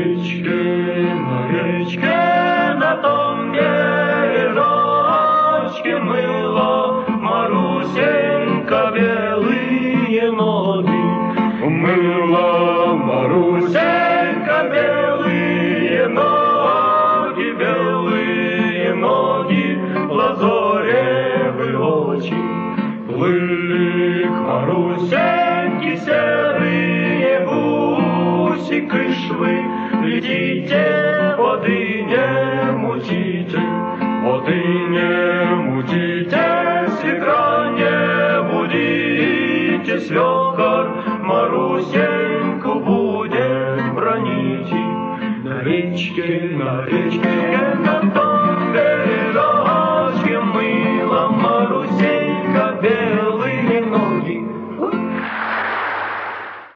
речке, на том бережочке мыла Марусенька белые ноги. Мыла Марусенька белые ноги, лазоревые очи. Плыли к Марусеньке серые гусики швы. Глядите, воды не мутите, с ветра не будите, свекор Марусеньку будет бронить. На речке, на том бережочке мыла Марусенька белые ноги.